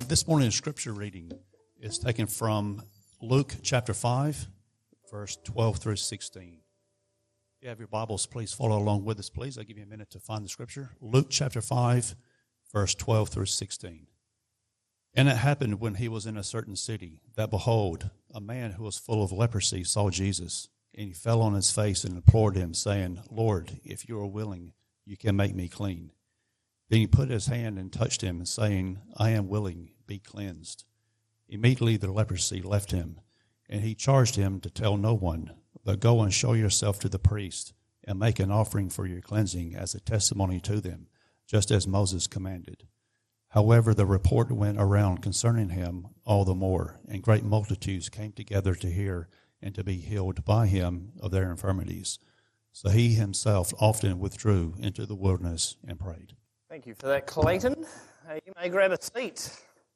This morning's scripture reading is taken from Luke chapter 5, verse 12 through 16. If you have your Bibles, please follow along with us, please. I'll give you a minute to find the scripture. Luke chapter 5, verse 12 through 16. And it happened when he was in a certain city that, behold, a man who was full of leprosy saw Jesus, and he fell on his face and implored him, saying, Lord, if you are willing, you can make me clean. Then he put his hand and touched him, saying, I am willing, be cleansed. Immediately the leprosy left him, and he charged him to tell no one, but go and show yourself to the priest, and make an offering for your cleansing as a testimony to them, just as Moses commanded. However, the report went around concerning him all the more, and great multitudes came together to hear and to be healed by him of their infirmities. So he himself often withdrew into the wilderness and prayed. Thank you for that, Clayton. You may grab a seat.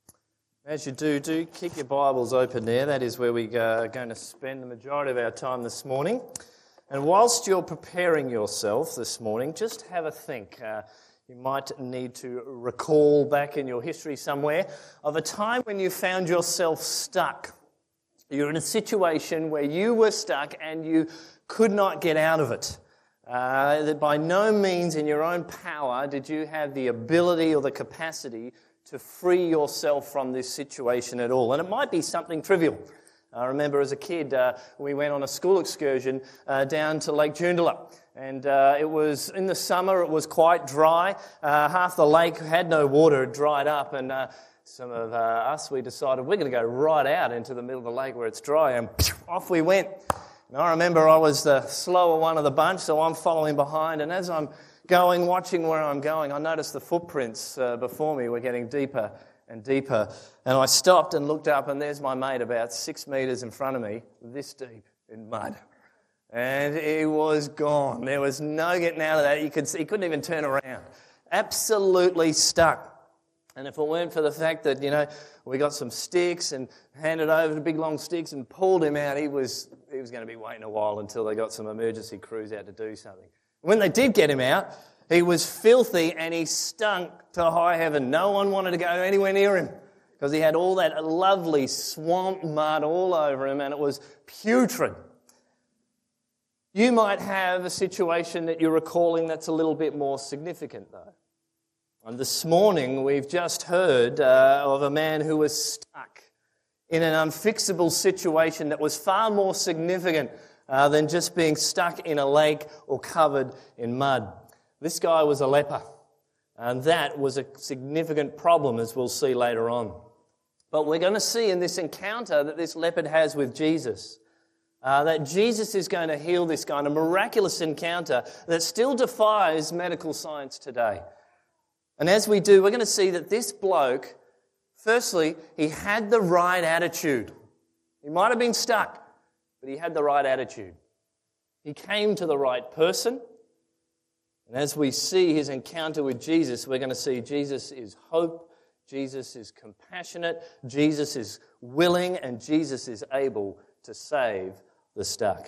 As you do keep your Bibles open there. That is where we are going to spend the majority of our time this morning. And whilst you're preparing yourself this morning, just have a think. You might need to recall back in your history somewhere of a time when you found yourself stuck. You're in a situation where you were stuck and you could not get out of it. That by no means in your own power did you have the ability or the capacity to free yourself from this situation at all. And it might be something trivial. I remember as a kid, we went on a school excursion down to Lake Joondalup. And it was in the summer, it was quite dry. Half the lake had no water, it dried up. And some of us, we decided we're going to go right out into the middle of the lake where it's dry. And off we went. And I remember I was the slower one of the bunch, so I'm following behind. And as I'm going, watching where I'm going, I noticed the footprints before me were getting deeper and deeper. And I stopped and looked up, and there's my mate about 6 meters in front of me, this deep in mud. And he was gone. There was no getting out of that. He couldn't even turn around. Absolutely stuck. And if it weren't for the fact that, we got some sticks and handed over the big long sticks and pulled him out, he was going to be waiting a while until they got some emergency crews out to do something. When they did get him out, he was filthy and he stunk to high heaven. No one wanted to go anywhere near him because he had all that lovely swamp mud all over him and it was putrid. You might have a situation that you're recalling that's a little bit more significant though. And this morning we've just heard of a man who was stuck in an unfixable situation that was far more significant than just being stuck in a lake or covered in mud. This guy was a leper, and that was a significant problem, as we'll see later on. But we're going to see in this encounter that this leopard has with Jesus, that Jesus is going to heal this guy in a miraculous encounter that still defies medical science today. And as we do, we're going to see that this bloke, firstly, he had the right attitude. He might have been stuck, but he had the right attitude. He came to the right person. And as we see his encounter with Jesus, we're going to see Jesus is hope, Jesus is compassionate, Jesus is willing, and Jesus is able to save the stuck.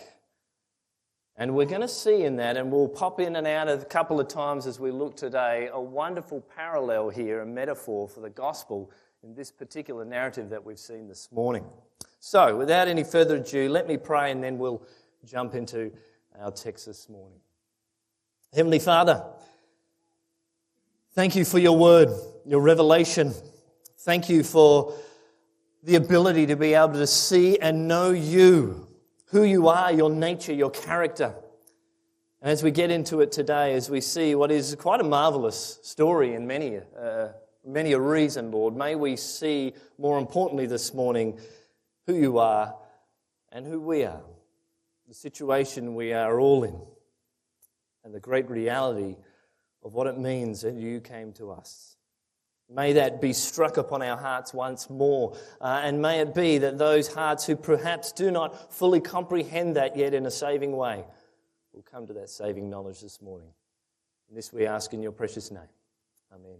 And we're going to see in that, and we'll pop in and out a couple of times as we look today, a wonderful parallel here, a metaphor for the gospel in this particular narrative that we've seen this morning. So, without any further ado, let me pray and then we'll jump into our text this morning. Heavenly Father, thank you for your word, your revelation. Thank you for the ability to be able to see and know you, who you are, your nature, your character. And as we get into it today, as we see what is quite a marvelous story in many a reason, Lord, may we see more importantly this morning who you are and who we are, the situation we are all in, and the great reality of what it means that you came to us. May that be struck upon our hearts once more, and may it be that those hearts who perhaps do not fully comprehend that yet in a saving way will come to that saving knowledge this morning. And this we ask in your precious name. Amen.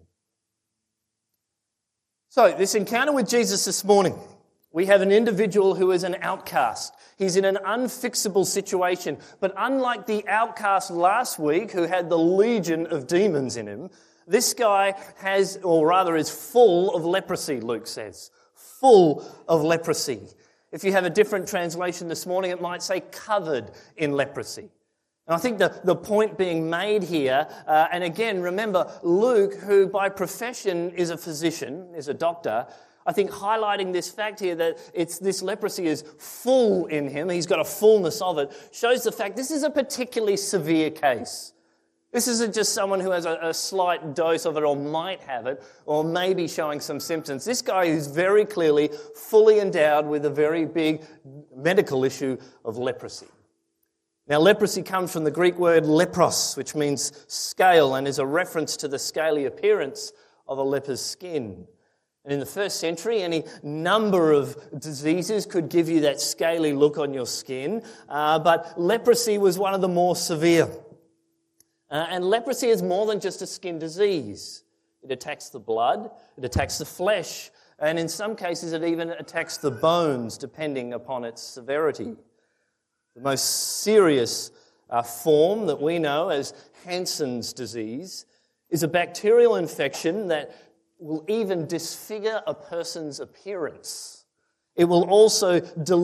So, this encounter with Jesus this morning, we have an individual who is an outcast. He's in an unfixable situation, but unlike the outcast last week who had the legion of demons in him, This guy has, or rather is full of leprosy, Luke says. Full of leprosy. If you have a different translation this morning, it might say covered in leprosy. And I think the point being made here, and again, remember, Luke, who by profession is a physician, is a doctor, I think highlighting this fact here that this leprosy is full in him, he's got a fullness of it, shows the fact this is a particularly severe case. This isn't just someone who has a slight dose of it or might have it or maybe showing some symptoms. This guy is very clearly fully endowed with a very big medical issue of leprosy. Now, leprosy comes from the Greek word lepros, which means scale and is a reference to the scaly appearance of a leper's skin. And in the first century, any number of diseases could give you that scaly look on your skin, but leprosy was one of the more severe. And leprosy is more than just a skin disease. It attacks the blood, it attacks the flesh, and in some cases it even attacks the bones, depending upon its severity. The most serious form that we know as Hansen's disease is a bacterial infection that will even disfigure a person's appearance. It will also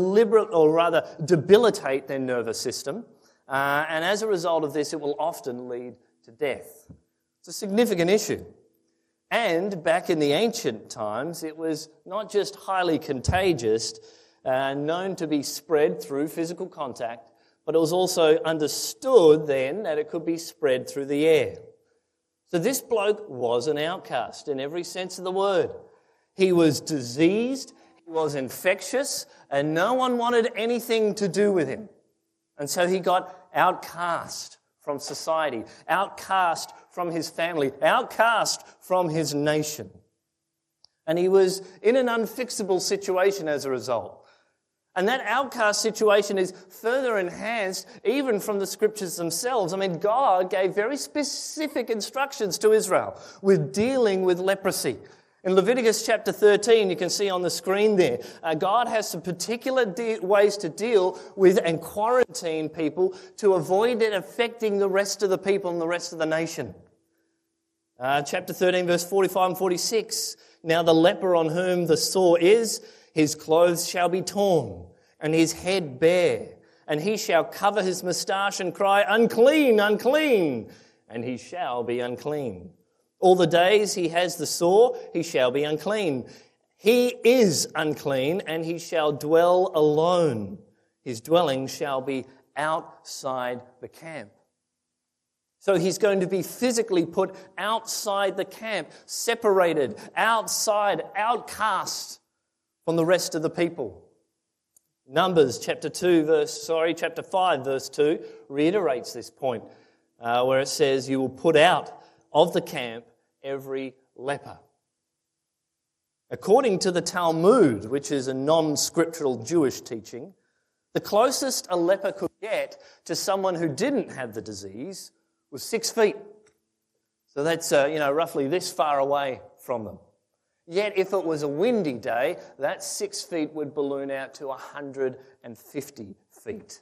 debilitate their nervous system. And as a result of this, it will often lead to death. It's a significant issue. And back in the ancient times, it was not just highly contagious, known to be spread through physical contact, but it was also understood then that it could be spread through the air. So this bloke was an outcast in every sense of the word. He was diseased, he was infectious, and no one wanted anything to do with him. And so he got outcast from society, outcast from his family, outcast from his nation. And he was in an unfixable situation as a result. And that outcast situation is further enhanced even from the scriptures themselves. I mean, God gave very specific instructions to Israel with dealing with leprosy. In Leviticus chapter 13, you can see on the screen there, God has some particular ways to deal with and quarantine people to avoid it affecting the rest of the people and the rest of the nation. Chapter 13, verse 45 and 46. Now the leper on whom the sore is, his clothes shall be torn, and his head bare, and he shall cover his moustache and cry, unclean, unclean, and he shall be unclean. All the days he has the sore, he shall be unclean. He is unclean, and he shall dwell alone. His dwelling shall be outside the camp. So he's going to be physically put outside the camp, separated, outside, outcast from the rest of the people. Numbers chapter 5 verse 2 reiterates this point where it says, you will put out of the camp every leper. According to the Talmud, which is a non-scriptural Jewish teaching, the closest a leper could get to someone who didn't have the disease was 6 feet. So that's roughly this far away from them. Yet if it was a windy day, that 6 feet would balloon out to 150 feet.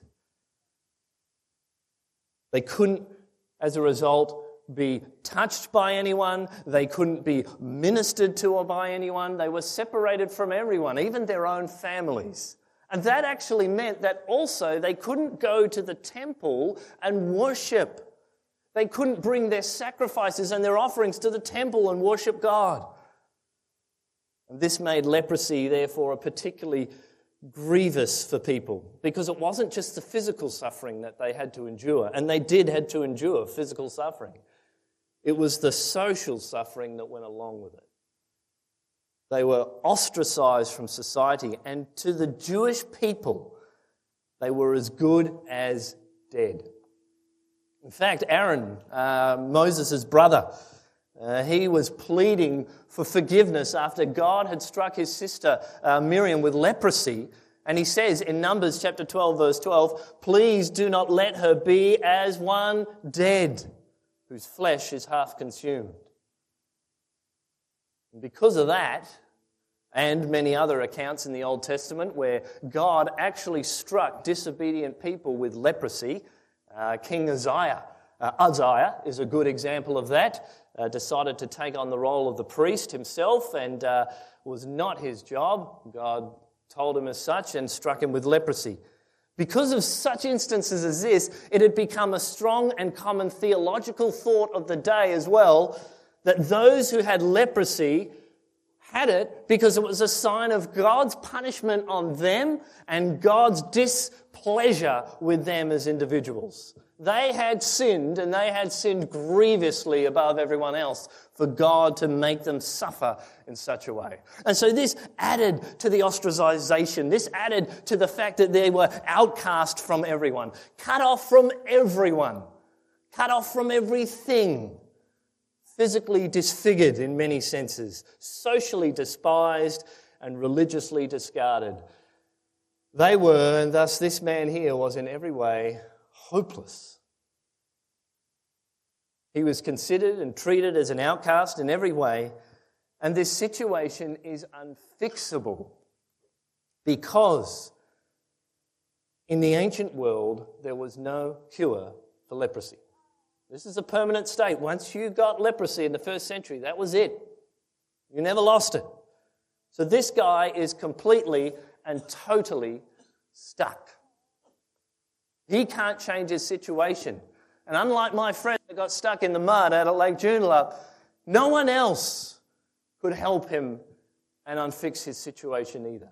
They couldn't, as a result, be touched by anyone. They couldn't be ministered to by anyone. They were separated from everyone, even their own families. And that actually meant that also they couldn't go to the temple and worship. They couldn't bring their sacrifices and their offerings to the temple and worship God. And this made leprosy, therefore, a particularly grievous for people, because it wasn't just the physical suffering that they had to endure, and they had to endure physical suffering. It was the social suffering that went along with it. They were ostracized from society, and to the Jewish people, they were as good as dead. In fact, Aaron, Moses' brother, he was pleading for forgiveness after God had struck his sister Miriam with leprosy. And he says in Numbers chapter 12, verse 12, please do not let her be as one dead, whose flesh is half consumed. And because of that, and many other accounts in the Old Testament where God actually struck disobedient people with leprosy, King Uzziah is a good example of that. decided to take on the role of the priest himself, and was not his job. God told him as such and struck him with leprosy. Because of such instances as this, it had become a strong and common theological thought of the day as well, that those who had leprosy had it because it was a sign of God's punishment on them and God's displeasure with them as individuals. They had sinned, and they had sinned grievously above everyone else for God to make them suffer in such a way. And so this added to the ostracization. This added to the fact that they were outcast from everyone, cut off from everyone, cut off from everything, physically disfigured in many senses, socially despised and religiously discarded. They were, and thus this man here was in every way hopeless. He was considered and treated as an outcast in every way, and this situation is unfixable because in the ancient world there was no cure for leprosy. This is a permanent state. Once you got leprosy in the first century, that was it. You never lost it. So this guy is completely and totally stuck. He can't change his situation. And unlike my friend that got stuck in the mud out at Lake Joondalup, no one else could help him and unfix his situation either.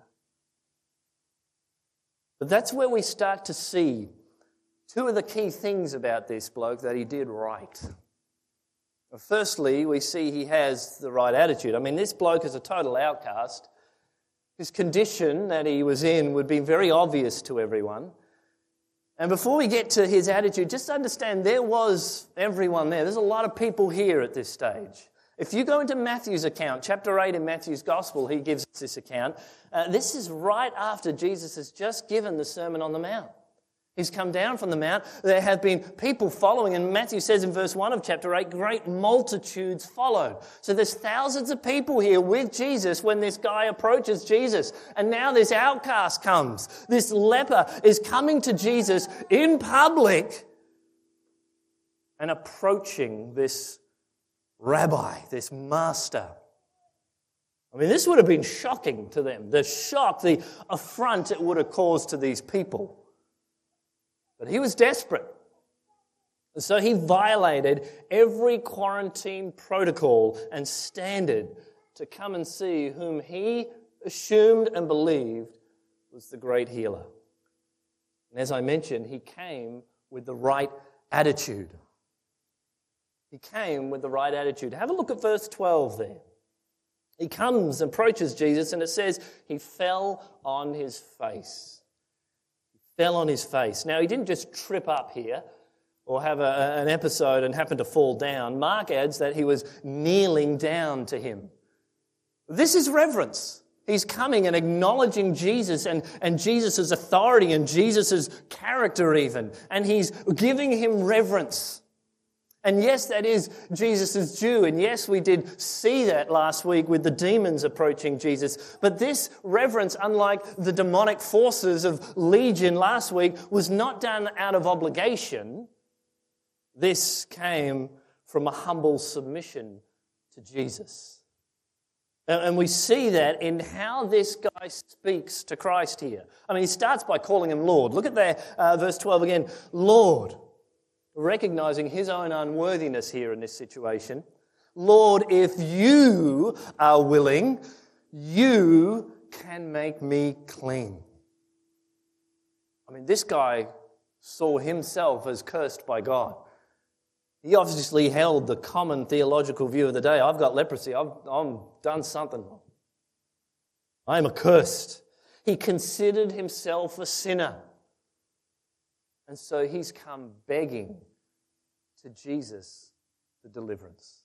But that's where we start to see two of the key things about this bloke that he did right. Firstly, we see he has the right attitude. I mean, this bloke is a total outcast. His condition that he was in would be very obvious to everyone. And before we get to his attitude, just understand there was everyone there. There's a lot of people here at this stage. If you go into Matthew's account, chapter 8 in Matthew's Gospel, he gives us this account. This is right after Jesus has just given the Sermon on the Mount. He's come down from the Mount. There have been people following, and Matthew says in verse 1 of chapter 8, great multitudes followed. So there's thousands of people here with Jesus when this guy approaches Jesus. And now this outcast comes. This leper is coming to Jesus in public and approaching this rabbi, this master. I mean, this would have been shocking to them. The shock, the affront it would have caused to these people. But he was desperate. And so he violated every quarantine protocol and standard to come and see whom he assumed and believed was the great healer. And as I mentioned, he came with the right attitude. He came with the right attitude. Have a look at verse 12 there. He comes and approaches Jesus, and it says he fell on his face. Fell on his face. Now, he didn't just trip up here or have an episode and happen to fall down. Mark adds that he was kneeling down to him. This is reverence. He's coming and acknowledging Jesus and Jesus' authority and Jesus' character even. And he's giving him reverence. And yes, that is Jesus' due. And yes, we did see that last week with the demons approaching Jesus. But this reverence, unlike the demonic forces of Legion last week, was not done out of obligation. This came from a humble submission to Jesus. And we see that in how this guy speaks to Christ here. I mean, he starts by calling him Lord. Look at there, verse 12 again. Lord. Recognizing his own unworthiness here in this situation. Lord, if you are willing, you can make me clean. I mean, this guy saw himself as cursed by God. He obviously held the common theological view of the day. I've got leprosy. I've done something wrong. I am accursed. He considered himself a sinner. And so he's come begging to Jesus for deliverance.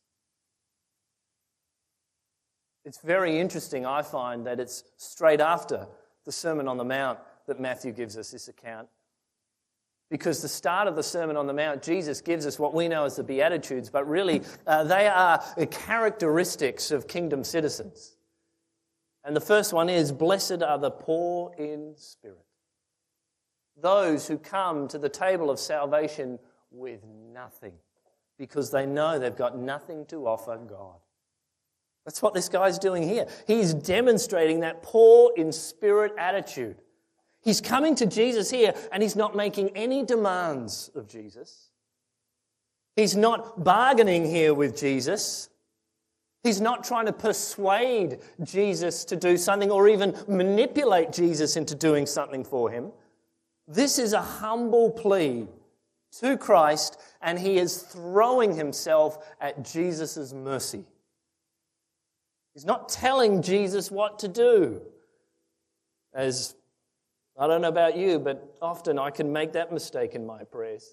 It's very interesting, I find, that it's straight after the Sermon on the Mount that Matthew gives us this account. Because the start of the Sermon on the Mount, Jesus gives us what we know as the Beatitudes, but really they are characteristics of kingdom citizens. And the first one is, blessed are the poor in spirit. Those who come to the table of salvation with nothing, because they know they've got nothing to offer God. That's what this guy's doing here. He's demonstrating that poor in spirit attitude. He's coming to Jesus here and he's not making any demands of Jesus. He's not bargaining here with Jesus. He's not trying to persuade Jesus to do something or even manipulate Jesus into doing something for him. This is a humble plea to Christ, and he is throwing himself at Jesus' mercy. He's not telling Jesus what to do. As I don't know about you, but often I can make that mistake in my prayers.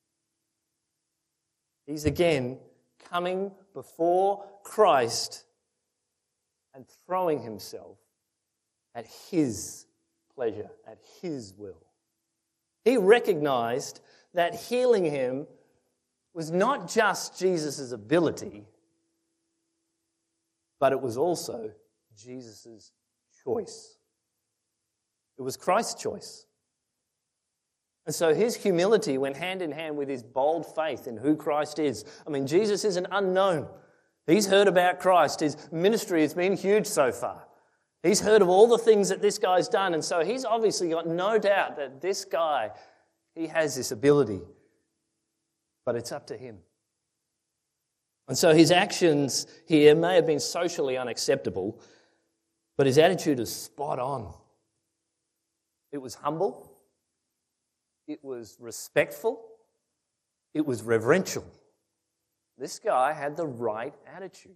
He's again coming before Christ and throwing himself at his pleasure, at his will. He recognized that healing him was not just Jesus' ability, but it was also Jesus' choice. It was Christ's choice. And so his humility went hand in hand with his bold faith in who Christ is. I mean, Jesus is an unknown. He's heard about Christ. His ministry has been huge so far. He's heard of all the things that this guy's done, and so he's obviously got no doubt that this guy, he has this ability. But it's up to him. And so his actions here may have been socially unacceptable, but his attitude is spot on. It was humble. It was respectful. It was reverential. This guy had the right attitude.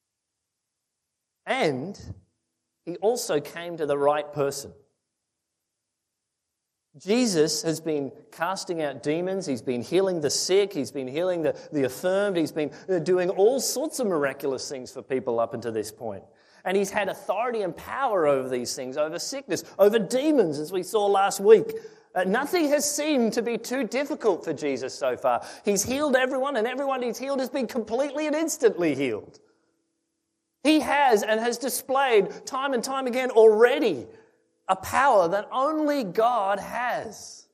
And he also came to the right person. Jesus has been casting out demons, he's been healing the sick, he's been healing the affirmed, he's been doing all sorts of miraculous things for people up until this point. And he's had authority and power over these things, over sickness, over demons, as we saw last week. Nothing has seemed to be too difficult for Jesus so far. He's healed everyone, and everyone he's healed has been completely and instantly healed. He has and has displayed time and time again already a power that only God has.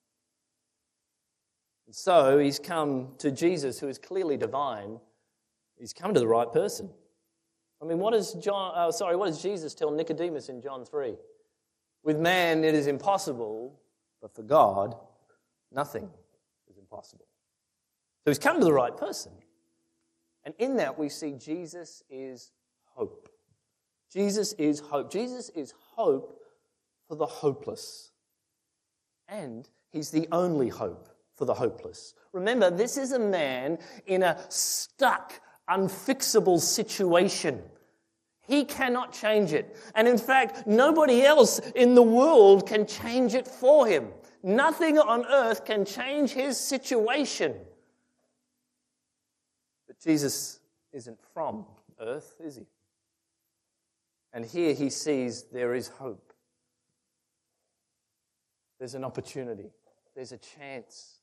And so he's come to Jesus, who is clearly divine. He's come to the right person. I mean, what does Jesus tell Nicodemus in John 3? With man it is impossible, but for God nothing is impossible. So he's come to the right person. And in that we see Jesus is hope. Jesus is hope. Jesus is hope for the hopeless. And he's the only hope for the hopeless. Remember, this is a man in a stuck, unfixable situation. He cannot change it. And in fact, nobody else in the world can change it for him. Nothing on earth can change his situation. But Jesus isn't from earth, is he? And here he sees there is hope. There's an opportunity. There's a chance.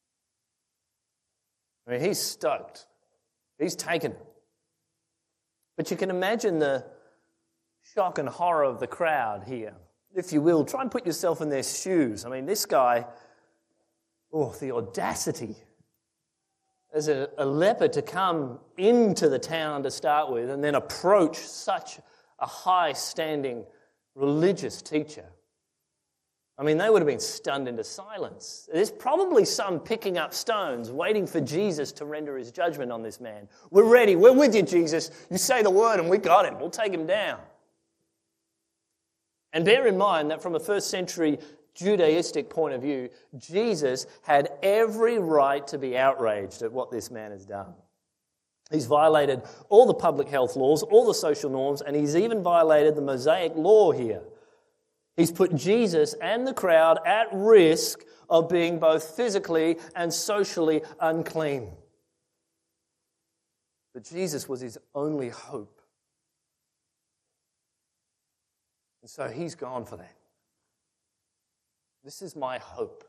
I mean, he's stoked. He's taken it. But you can imagine the shock and horror of the crowd here. If you will, try and put yourself in their shoes. I mean, this guy, the audacity. As a leper to come into the town to start with and then approach such a high-standing religious teacher. I mean, they would have been stunned into silence. There's probably some picking up stones, waiting for Jesus to render his judgment on this man. We're ready. We're with you, Jesus. You say the word and we got him. We'll take him down. And bear in mind that from a first century Judaistic point of view, Jesus had every right to be outraged at what this man has done. He's violated all the public health laws, all the social norms, and he's even violated the Mosaic law here. He's put Jesus and the crowd at risk of being both physically and socially unclean. But Jesus was his only hope. And so he's gone for that. This is my hope.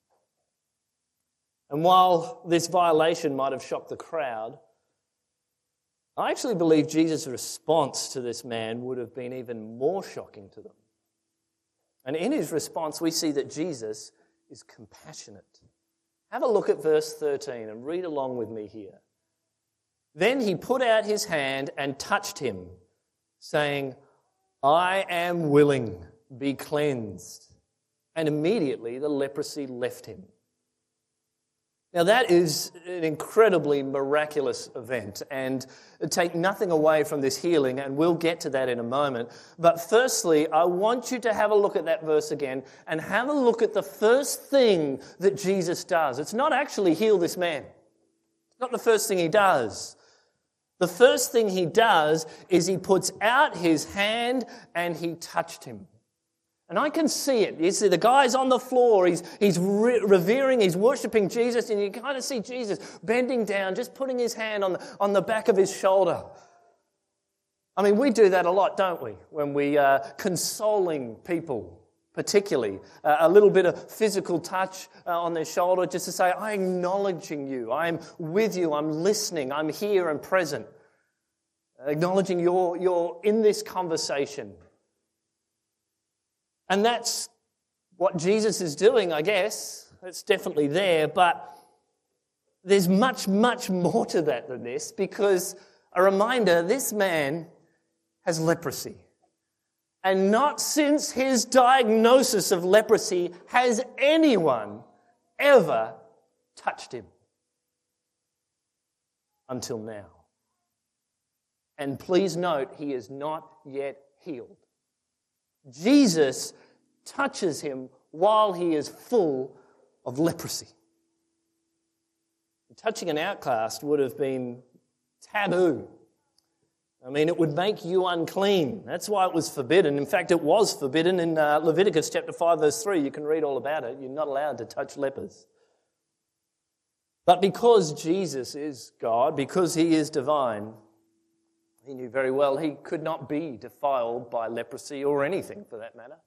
And while this violation might have shocked the crowd, I actually believe Jesus' response to this man would have been even more shocking to them. And in his response, we see that Jesus is compassionate. Have a look at verse 13 and read along with me here. Then he put out his hand and touched him, saying, I am willing, be cleansed. And immediately the leprosy left him. Now that is an incredibly miraculous event, and take nothing away from this healing, and we'll get to that in a moment. But firstly, I want you to have a look at that verse again and have a look at the first thing that Jesus does. It's not actually heal this man. It's not the first thing he does. The first thing he does is he puts out his hand and he touched him. And I can see it. You see, the guy's on the floor. He's revering, he's worshipping Jesus, and you kind of see Jesus bending down, just putting his hand on the back of his shoulder. I mean, we do that a lot, don't we? When we are consoling people, particularly. A little bit of physical touch on their shoulder just to say, I'm acknowledging you. I'm with you. I'm listening. I'm here and present. Acknowledging you're in this conversation. And that's what Jesus is doing, I guess. It's definitely there, but there's much, much more to that than this, because a reminder, this man has leprosy. And not since his diagnosis of leprosy has anyone ever touched him. Until now. And please note, he is not yet healed. Jesus touches him while he is full of leprosy. Touching an outcast would have been taboo. I mean, it would make you unclean. That's why it was forbidden. In fact, it was forbidden in Leviticus chapter 5, verse 3. You can read all about it. You're not allowed to touch lepers. But because Jesus is God, because he is divine, he knew very well he could not be defiled by leprosy or anything for that matter.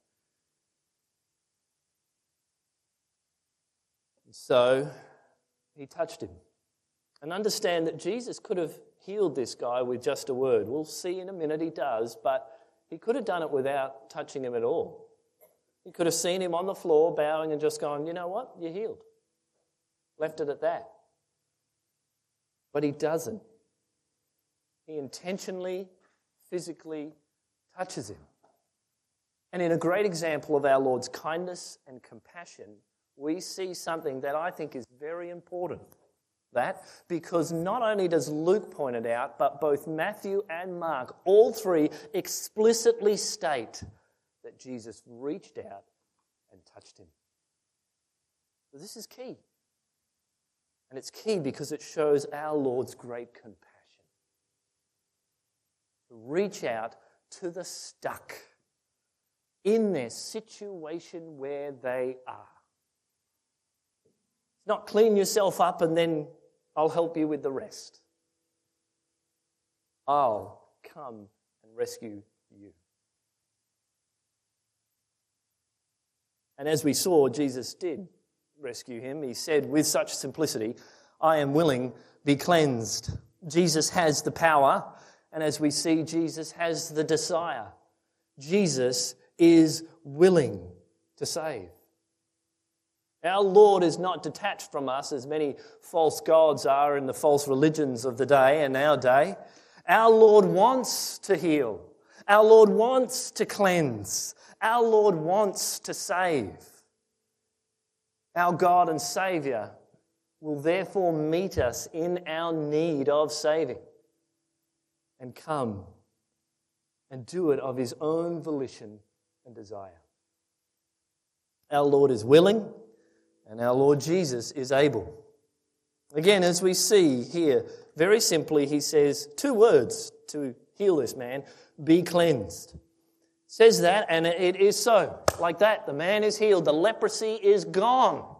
And so he touched him. And understand that Jesus could have healed this guy with just a word. We'll see in a minute he does, but he could have done it without touching him at all. He could have seen him on the floor bowing and just gone, you know what, you're healed. Left it at that. But he doesn't. He intentionally, physically touches him. And in a great example of our Lord's kindness and compassion, we see something that I think is very important. That because not only does Luke point it out, but both Matthew and Mark, all three explicitly state that Jesus reached out and touched him. So this is key. And it's key because it shows our Lord's great compassion. To reach out to the stuck in their situation where they are. It's not clean yourself up and then I'll help you with the rest. I'll come and rescue you. And as we saw, Jesus did rescue him. He said with such simplicity, I am willing, be cleansed. Jesus has the power, and as we see, Jesus has the desire. Jesus is willing to save. Our Lord is not detached from us, as many false gods are in the false religions of the day and our day. Our Lord wants to heal. Our Lord wants to cleanse. Our Lord wants to save. Our God and Saviour will therefore meet us in our need of saving and come and do it of his own volition and desire. Our Lord is willing, and our Lord Jesus is able. Again, as we see here, very simply, he says two words to heal this man, be cleansed. Says that, and it is so. Like that, the man is healed. The leprosy is gone.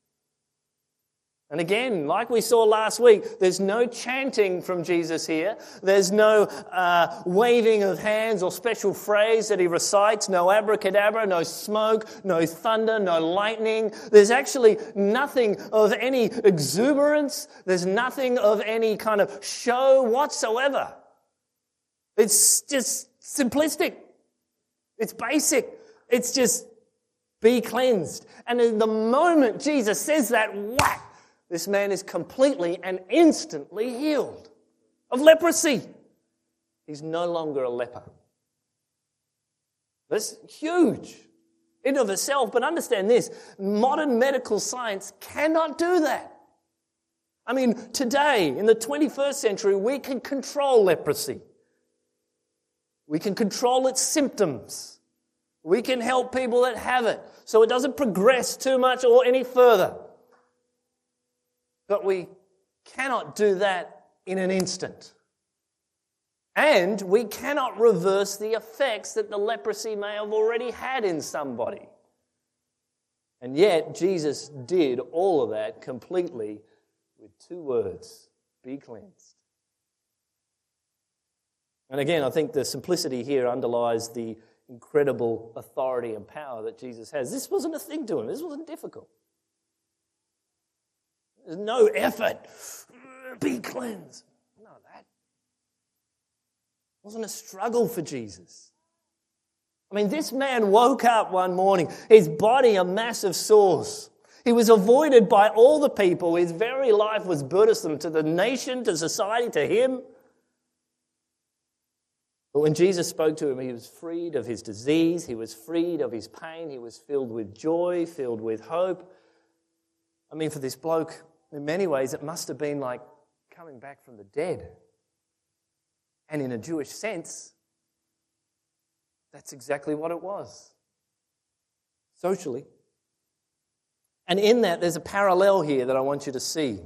And again, like we saw last week, there's no chanting from Jesus here. There's no waving of hands or special phrase that he recites. No abracadabra, no smoke, no thunder, no lightning. There's actually nothing of any exuberance. There's nothing of any kind of show whatsoever. It's just simplistic. It's basic. It's just be cleansed. And in the moment Jesus says that, whack, This man is completely and instantly healed of leprosy. He's no longer a leper. That's huge in and of itself, but understand this, modern medical science cannot do that. I mean, today, in the 21st century, we can control leprosy. We can control its symptoms. We can help people that have it so it doesn't progress too much or any further. But we cannot do that in an instant. And we cannot reverse the effects that the leprosy may have already had in somebody. And yet, Jesus did all of that completely with 2 words: be cleansed. And again, I think the simplicity here underlies the incredible authority and power that Jesus has. This wasn't a thing to him. This wasn't difficult. There's no effort. Be cleansed. None of that. It wasn't a struggle for Jesus. I mean, this man woke up one morning, his body a mass of sores. He was avoided by all the people. His very life was burdensome to the nation, to society, to him. But when Jesus spoke to him, he was freed of his disease. He was freed of his pain. He was filled with joy, filled with hope. I mean, for this bloke, in many ways, it must have been like coming back from the dead. And in a Jewish sense, that's exactly what it was, socially. And in that, there's a parallel here that I want you to see.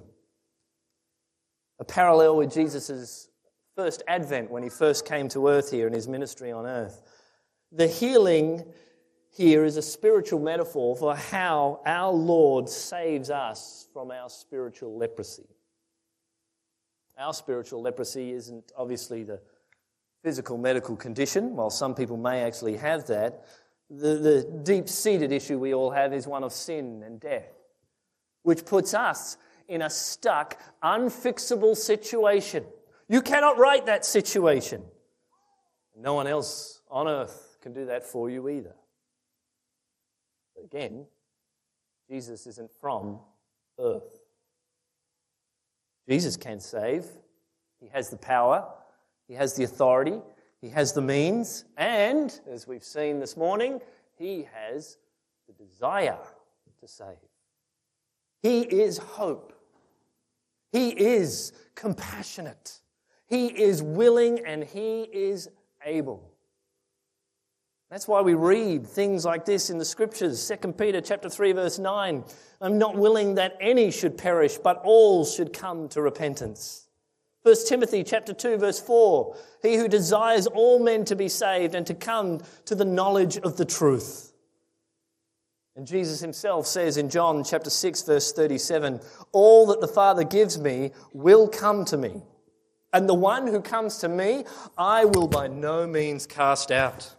A parallel with Jesus' first advent when he first came to earth here in his ministry on earth. The healing here is a spiritual metaphor for how our Lord saves us from our spiritual leprosy. Our spiritual leprosy isn't obviously the physical medical condition, while some people may actually have that. The deep-seated issue we all have is one of sin and death, which puts us in a stuck, unfixable situation. You cannot right that situation. No one else on earth can do that for you either. But again, Jesus isn't from earth. Jesus can save. He has the power. He has the authority. He has the means. And, as we've seen this morning, he has the desire to save. He is hope. He is compassionate. He is willing and he is able. That's why we read things like this in the Scriptures. 2 Peter chapter 3, verse 9. I'm not willing that any should perish, but all should come to repentance. 1 Timothy chapter 2, verse 4. He who desires all men to be saved and to come to the knowledge of the truth. And Jesus himself says in John chapter 6, verse 37, all that the Father gives me will come to me. And the one who comes to me, I will by no means cast out.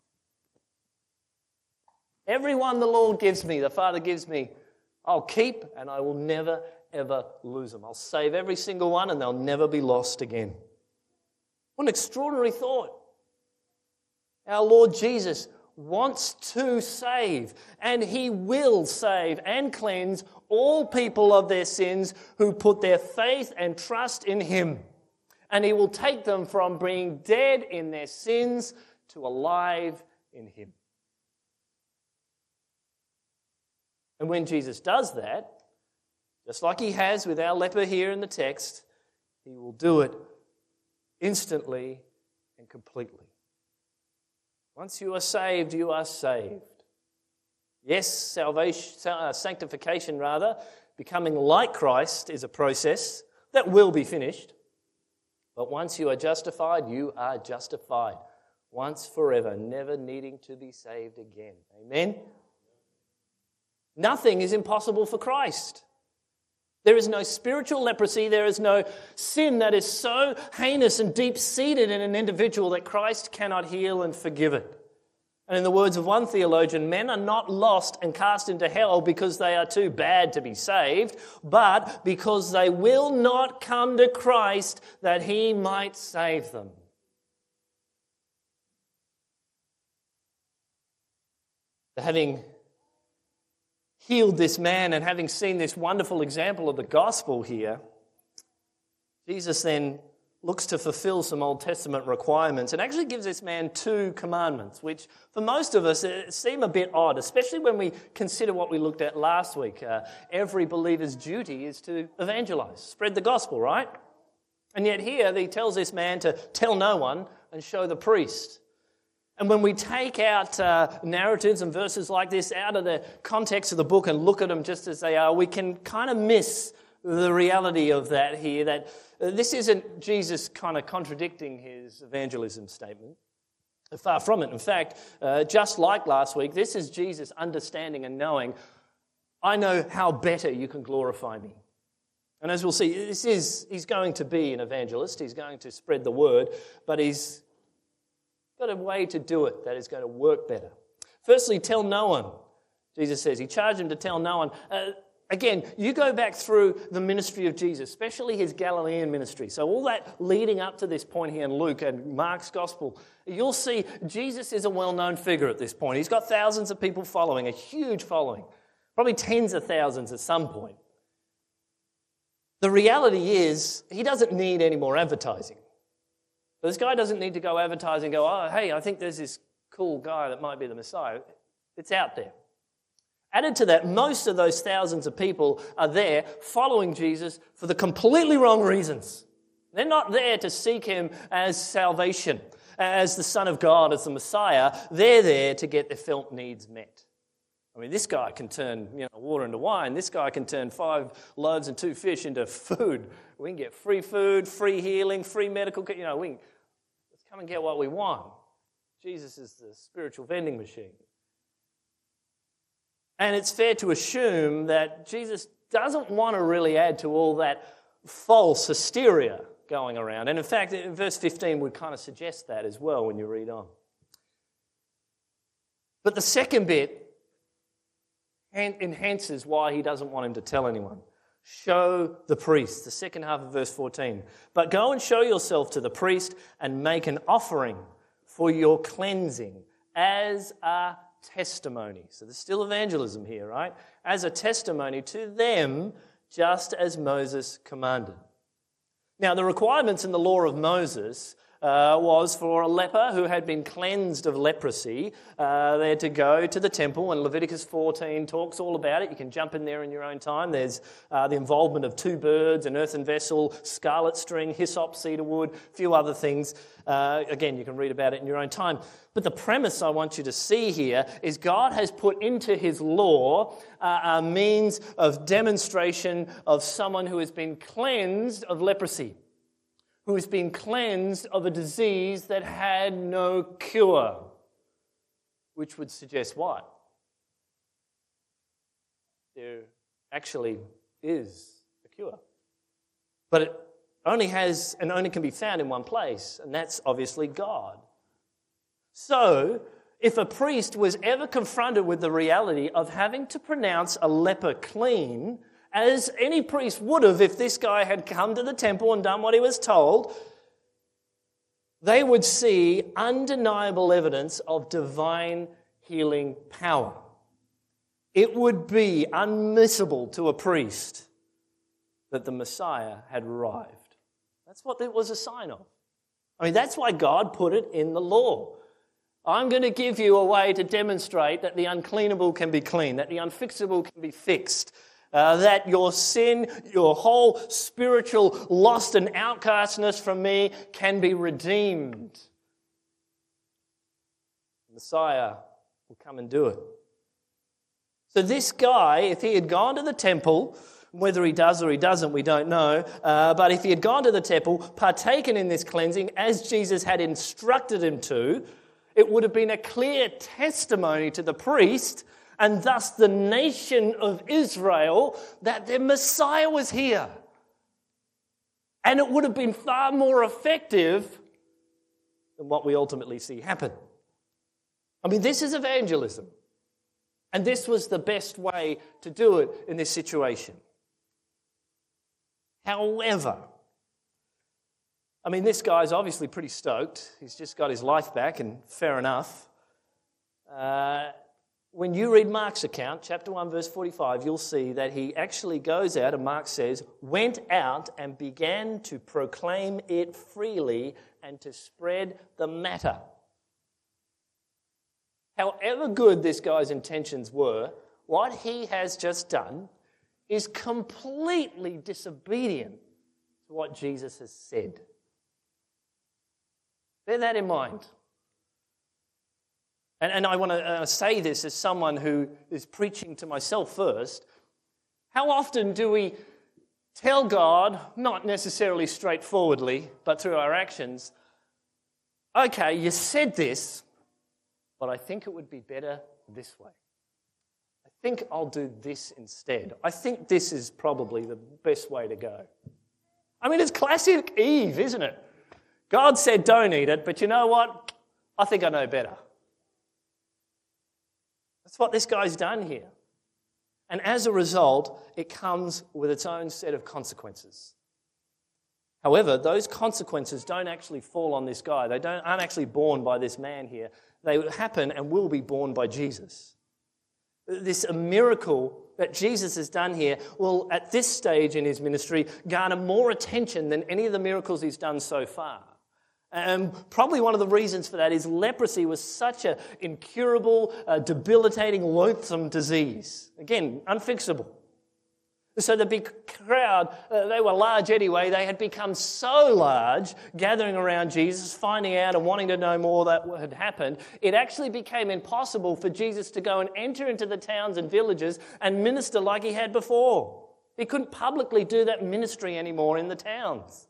Everyone the Lord gives me, the Father gives me, I'll keep and I will never, ever lose them. I'll save every single one and they'll never be lost again. What an extraordinary thought. Our Lord Jesus wants to save, and he will save and cleanse all people of their sins who put their faith and trust in him. And he will take them from being dead in their sins to alive in him. And when Jesus does that, just like he has with our leper here in the text, he will do it instantly and completely. Once you are saved, you are saved. Yes, sanctification becoming like Christ is a process that will be finished. But once you are justified, you are justified. Once forever, never needing to be saved again. Amen? Nothing is impossible for Christ. There is no spiritual leprosy. There is no sin that is so heinous and deep-seated in an individual that Christ cannot heal and forgive it. And in the words of one theologian, men are not lost and cast into hell because they are too bad to be saved, but because they will not come to Christ that he might save them. Having healed this man, and having seen this wonderful example of the gospel here, Jesus then looks to fulfill some Old Testament requirements and actually gives this man 2 commandments, which for most of us seem a bit odd, especially when we consider what we looked at last week. Every believer's duty is to evangelize, spread the gospel, right? And yet here he tells this man to tell no one and show the priest. And when we take out narratives and verses like this out of the context of the book and look at them just as they are, we can kind of miss the reality of that here, that this isn't Jesus kind of contradicting his evangelism statement. Far from it. In fact, just like last week, this is Jesus understanding and knowing, I know how better you can glorify me. And as we'll see, he's going to be an evangelist. He's going to spread the word, but he's got a way to do it that is going to work better. Firstly, tell no one. Jesus says he charged him to tell no one. Again, you go back through the ministry of Jesus, especially his Galilean ministry. So all that leading up to this point here in Luke and Mark's gospel, you'll see Jesus is a well-known figure at this point. He's got thousands of people following, a huge following, probably tens of thousands at some point. The reality is he doesn't need any more advertising. This guy doesn't need to go advertising and go, oh, hey, I think there's this cool guy that might be the Messiah. It's out there. Added to that, most of those thousands of people are there following Jesus for the completely wrong reasons. They're not there to seek him as salvation, as the Son of God, as the Messiah. They're there to get their felt needs met. I mean, this guy can turn water into wine. This guy can turn 5 loaves and 2 fish into food. We can get free food, free healing, free medical. Let's come and get what we want. Jesus is the spiritual vending machine. And it's fair to assume that Jesus doesn't want to really add to all that false hysteria going around. And in fact, in verse 15 would kind of suggest that as well when you read on. But the second bit enhances why he doesn't want him to tell anyone. Show the priest, the second half of verse 14. But go and show yourself to the priest and make an offering for your cleansing as a testimony. So there's still evangelism here, right? As a testimony to them, just as Moses commanded. Now, the requirements in the law of Moses was for a leper who had been cleansed of leprosy. They had to go to the temple, and Leviticus 14 talks all about it. You can jump in there in your own time. There's the involvement of 2 birds, an earthen vessel, scarlet string, hyssop, cedar wood, a few other things. Again, you can read about it in your own time. But the premise I want you to see here is God has put into his law a means of demonstration of someone who has been cleansed of leprosy, who has been cleansed of a disease that had no cure, which would suggest what? There actually is a cure. But it only has and only can be found in one place, and that's obviously God. So, if a priest was ever confronted with the reality of having to pronounce a leper clean, as any priest would have if this guy had come to the temple and done what he was told, they would see undeniable evidence of divine healing power. It would be unmissable to a priest that the Messiah had arrived. That's what it was a sign of. I mean, that's why God put it in the law. I'm going to give you a way to demonstrate that the uncleanable can be clean, that the unfixable can be fixed, that your sin, your whole spiritual lost and outcastness from me can be redeemed. The Messiah will come and do it. So this guy, if he had gone to the temple, whether he does or he doesn't, we don't know, but if he had gone to the temple, partaken in this cleansing as Jesus had instructed him to, it would have been a clear testimony to the priest and thus the nation of Israel that their Messiah was here. And it would have been far more effective than what we ultimately see happen. I mean, this is evangelism. And this was the best way to do it in this situation. However, I mean, this guy's obviously pretty stoked. He's just got his life back, and fair enough. We when you read Mark's account, chapter 1, verse 45, you'll see that he actually goes out, and Mark says, went out and began to proclaim it freely and to spread the matter. However good this guy's intentions were, what he has just done is completely disobedient to what Jesus has said. Bear that in mind. And I want to say this as someone who is preaching to myself first. How often do we tell God, not necessarily straightforwardly, but through our actions, okay, you said this, but I think it would be better this way. I think I'll do this instead. I think this is probably the best way to go. I mean, it's classic Eve, isn't it? God said don't eat it, but you know what? I think I know better. That's what this guy's done here. And as a result, it comes with its own set of consequences. However, those consequences don't actually fall on this guy. They aren't actually borne by this man here. They happen and will be borne by Jesus. This miracle that Jesus has done here will, at this stage in his ministry, garner more attention than any of the miracles he's done so far. And probably one of the reasons for that is leprosy was such an incurable, debilitating, loathsome disease. Again, unfixable. So the big crowd, they were large anyway, they had become so large, gathering around Jesus, finding out and wanting to know more that had happened, it actually became impossible for Jesus to go and enter into the towns and villages and minister like he had before. He couldn't publicly do that ministry anymore in the towns.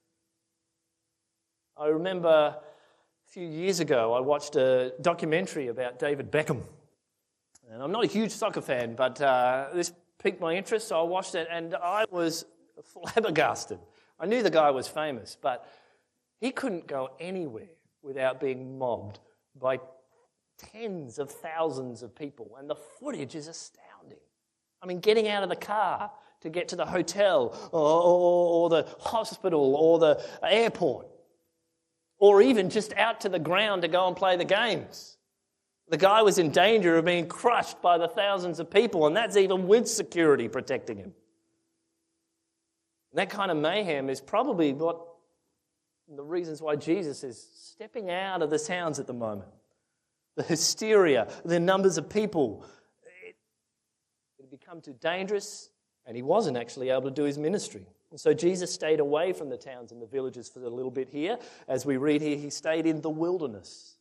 I remember a few years ago, I watched a documentary about David Beckham. And I'm not a huge soccer fan, but this piqued my interest, so I watched it, and I was flabbergasted. I knew the guy was famous, but he couldn't go anywhere without being mobbed by tens of thousands of people, and the footage is astounding. I mean, getting out of the car to get to the hotel or the hospital or the airport, or even just out to the ground to go and play the games. The guy was in danger of being crushed by the thousands of people, and that's even with security protecting him. And that kind of mayhem is probably what the reasons why Jesus is stepping out of the towns at the moment. The hysteria, the numbers of people, it had become too dangerous, and he wasn't actually able to do his ministry. And so Jesus stayed away from the towns and the villages for a little bit here. As we read here, he stayed in the wilderness.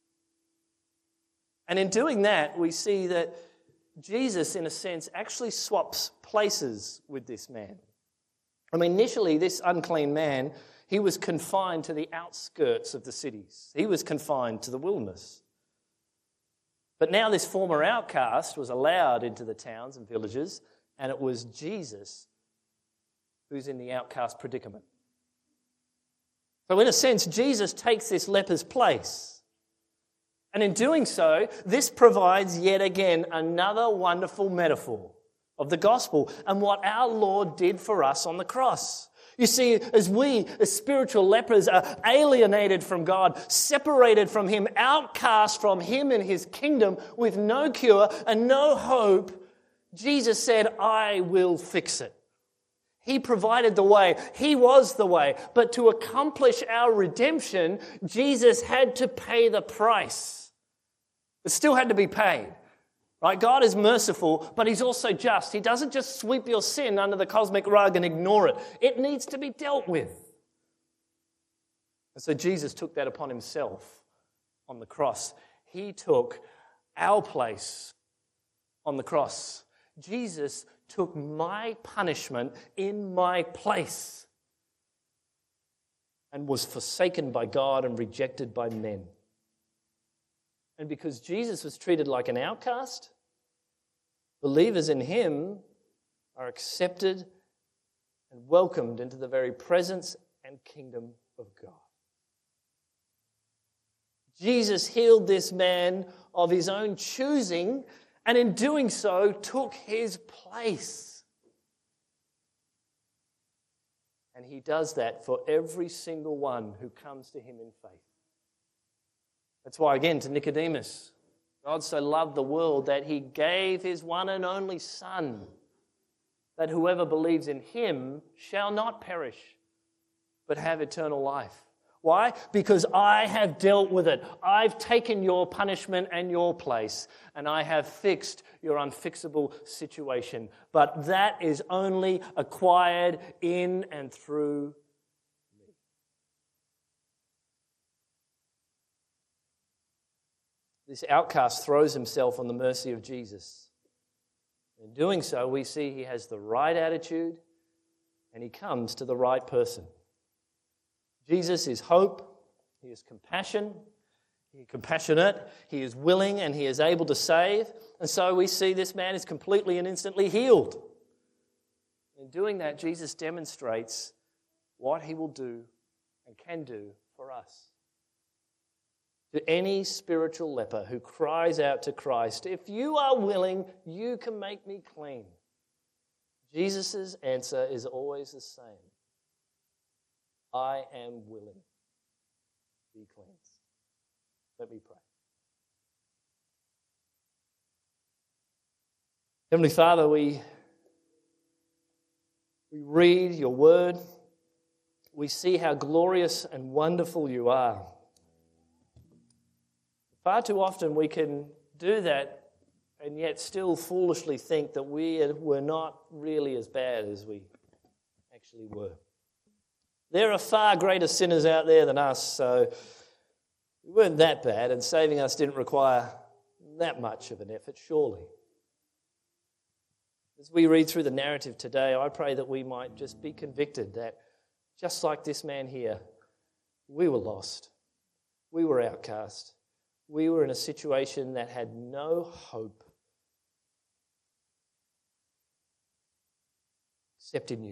And in doing that, we see that Jesus, in a sense, actually swaps places with this man. I mean, initially, this unclean man, he was confined to the outskirts of the cities. He was confined to the wilderness. But now this former outcast was allowed into the towns and villages, and it was Jesus who's in the outcast predicament. So in a sense, Jesus takes this leper's place. And in doing so, this provides yet again another wonderful metaphor of the gospel and what our Lord did for us on the cross. You see, as we, as spiritual lepers, are alienated from God, separated from Him, outcast from Him and His kingdom with no cure and no hope, Jesus said, I will fix it. He provided the way. He was the way. But to accomplish our redemption, Jesus had to pay the price. It still had to be paid. Right? God is merciful, but He's also just. He doesn't just sweep your sin under the cosmic rug and ignore it. It needs to be dealt with. And so Jesus took that upon Himself on the cross. He took our place on the cross. Jesus took my punishment in my place and was forsaken by God and rejected by men. And because Jesus was treated like an outcast, believers in Him are accepted and welcomed into the very presence and kingdom of God. Jesus healed this man of His own choosing, and in doing so, took his place. And He does that for every single one who comes to Him in faith. That's why, again, to Nicodemus, God so loved the world that he gave his one and only Son, that whoever believes in him shall not perish, but have eternal life. Why? Because I have dealt with it. I've taken your punishment and your place, and I have fixed your unfixable situation. But that is only acquired in and through me. This outcast throws himself on the mercy of Jesus. In doing so, we see he has the right attitude and he comes to the right person. Jesus is hope, he is compassion, he is compassionate, he is willing and he is able to save. And so we see this man is completely and instantly healed. In doing that, Jesus demonstrates what he will do and can do for us. To any spiritual leper who cries out to Christ, if you are willing, you can make me clean. Jesus' answer is always the same. I am willing. Be cleansed. Let me pray. Heavenly Father, we read your word. We see how glorious and wonderful you are. Far too often we can do that and yet still foolishly think that we were not really as bad as we actually were. There are far greater sinners out there than us, so we weren't that bad, and saving us didn't require that much of an effort, surely. As we read through the narrative today, I pray that we might just be convicted that, just like this man here, we were lost. We were outcast. We were in a situation that had no hope except in you.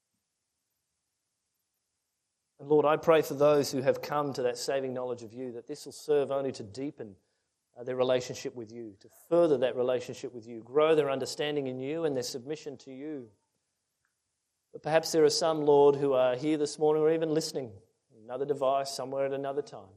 And Lord, I pray for those who have come to that saving knowledge of you, that this will serve only to deepen their relationship with you, to further that relationship with you, grow their understanding in you and their submission to you. But perhaps there are some, Lord, who are here this morning or even listening, another device, somewhere at another time.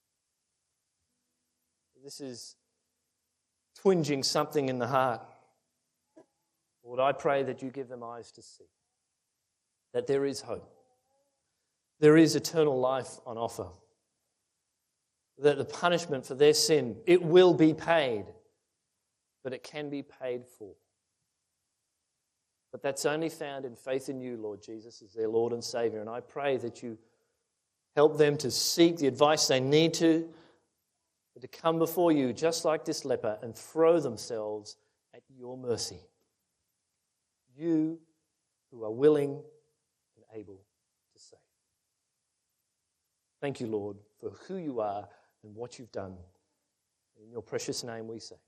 This is twinging something in the heart. Lord, I pray that you give them eyes to see, that there is hope. There is eternal life on offer. That the punishment for their sin, it will be paid, but it can be paid for. But that's only found in faith in you, Lord Jesus, as their Lord and Saviour. And I pray that you help them to seek the advice they need to come before you just like this leper and throw themselves at your mercy. You who are willing and able to save. Thank you, Lord, for who you are and what you've done. In your precious name we say.